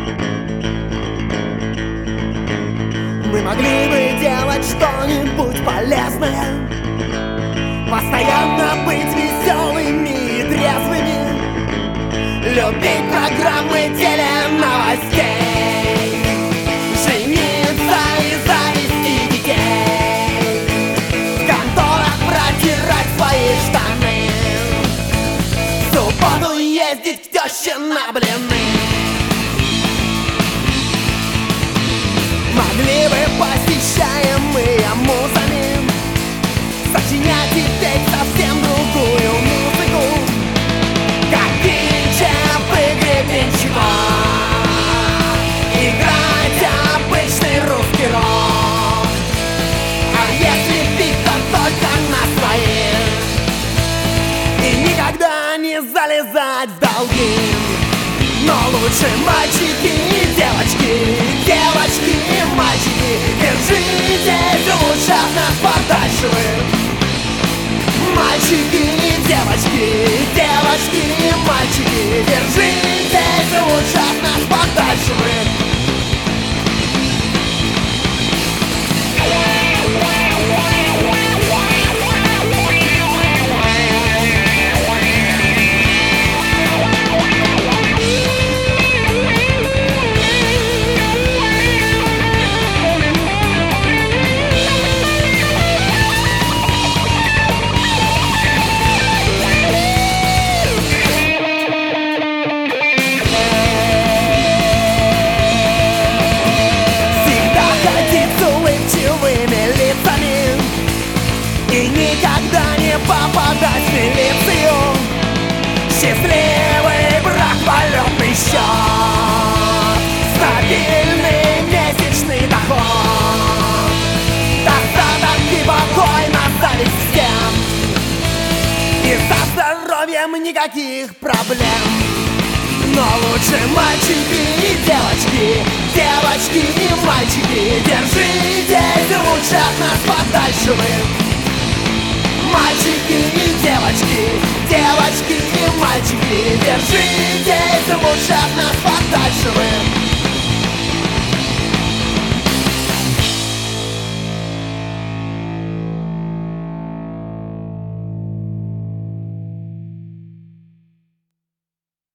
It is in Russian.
Мы могли бы делать что-нибудь полезное, постоянно быть веселыми и трезвыми, любить программы теленовостей, жениться и завести детей, в конторах протирать свои штаны, в субботу ездить к теще на блины. Могли бы посещаемые музами сочинять и петь совсем другую музыку, как Кинчев в игре Пенчева, играть обычный русский рок. А если пить, то только на своих, и никогда не залезать в долги. Но лучше мальчики и девочки, девочки и мальчики, держитесь лучше от нас подальше вы. Мальчики и девочки, девочки и мальчики, держитесь лучше от нас подальше вы. И никогда не попадать в милицию. Счастливый брак, полетный счет, стабильный месячный доход, достаток и покой на совесть всем, и со здоровьем никаких проблем. Но лучше мальчики и девочки, девочки и мальчики, держитесь лучше от нас подальше вы. Мальчики и девочки, девочки и мальчики, держитесь лучше от нас подальше вы.